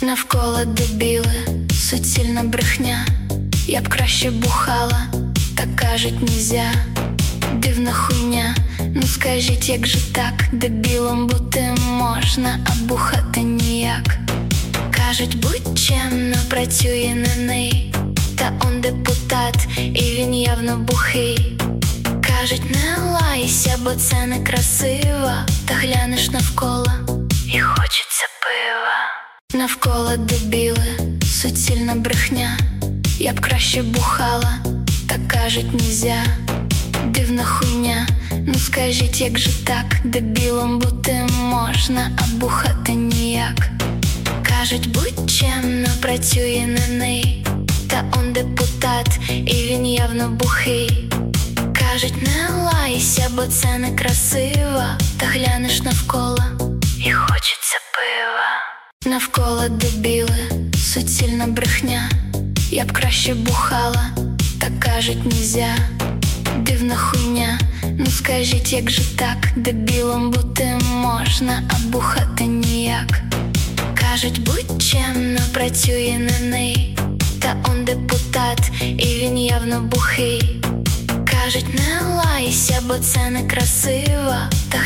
Навколо дебіли, суцільна брехня. Я б краще бухала, так кажуть нельзя. Дивна хуйня, ну скажіть, як же так? Дебілом бути можна, а бухати ніяк. Кажуть, будь чемно, працює на неї. Та он депутат, і він явно бухий. Кажуть, не лайся, бо це не красиво. Та глянеш навколо, і хочеться пива. Навколо дебіли, суцільна брехня. Я б краще бухала, так кажуть нельзя. Дивна хуйня, ну скажіть, як же так? Дебілом бути можна, а бухати ніяк. Кажуть, будь чемно, працює на неї. Та он депутат, і він явно бухий. Кажуть, не лайся, бо це не красиво. Та глянеш навколо, і хочеться пива. Навколо дебіли, суцільна брехня. Я б краще бухала, так кажуть нельзя. Дивна хуйня, ну скажіть, як же так? Дебілом бути можна, а бухати ніяк. Кажуть, будь чемно, працює на неї. Та он депутат, і він явно бухий. Кажуть, не лайся, бо це не красиво. Та